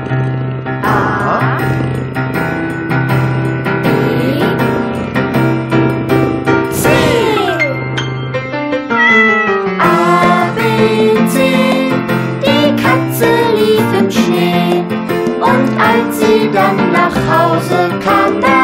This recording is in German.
A, B, C. A, B, C. Die Katze lief im Schnee und als sie dann nach Hause kam, da